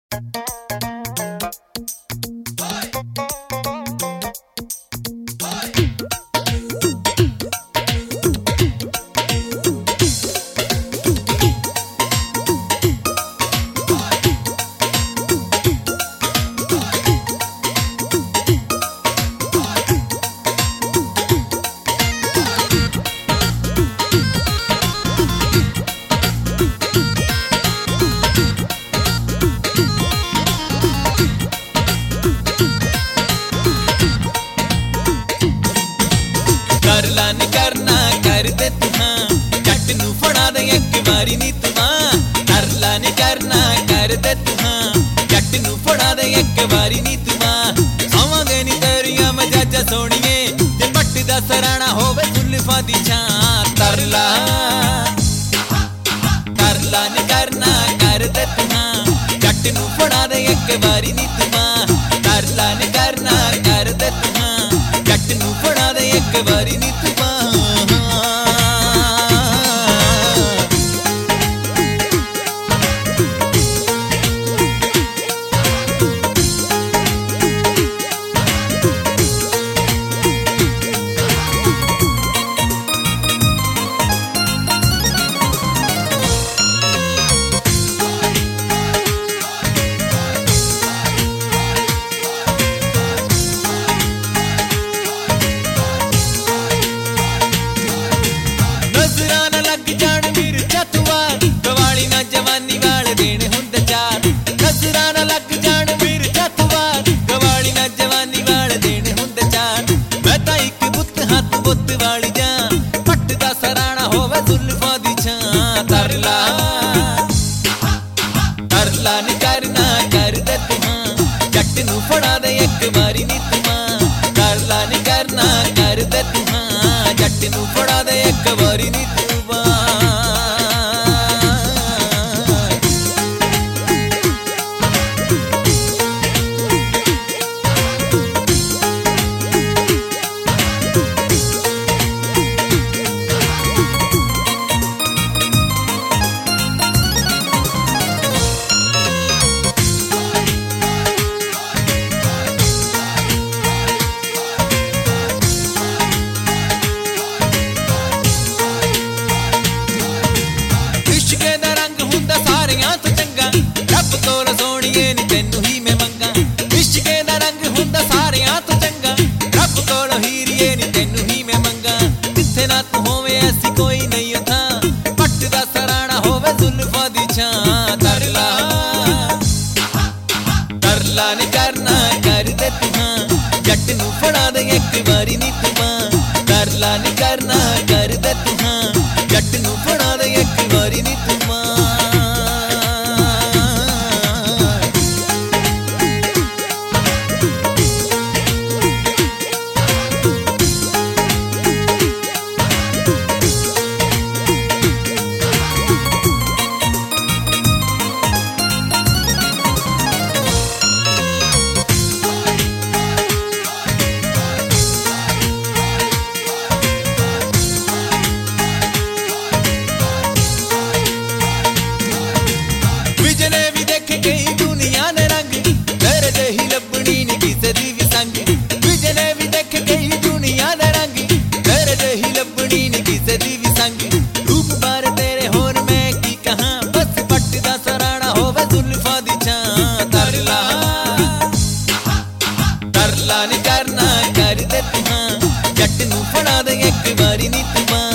करला नी करना कर दे तुहां जट नू फड़ा दे एक बारी नी तुहां करला नी करना कर दे तुहां जट नू फड़ा दे एक बारी नी तुहां आवांगे नी तेरियां मजाजा सोणिए ते पट्टी दा सराणा होवे जुल्फां दी छां तरला करला नी करना कर दे तुहां जट नू फड़ा दे एक बारी नी तुहां करला नी करना कर दे तुहां जट नू फड़ा दे एक बारी नी तुहां करला नी करना कर दे तुहां जट नू फड़ा दे एक बारी नी तुहां करला नी करना कर दे तुहां जट नू फड़ा दे एक बारी नी तुहां करला नी करना कर दे तुहां जट नू फड़ा दे एक बारी नी तुहां करला नी करना कर दे तुहां जट नू फड़ा दे एक बारी नी तुहां करला नी करना कर दे तुहां जट नू फड़ा दे एक बारी नी तुहां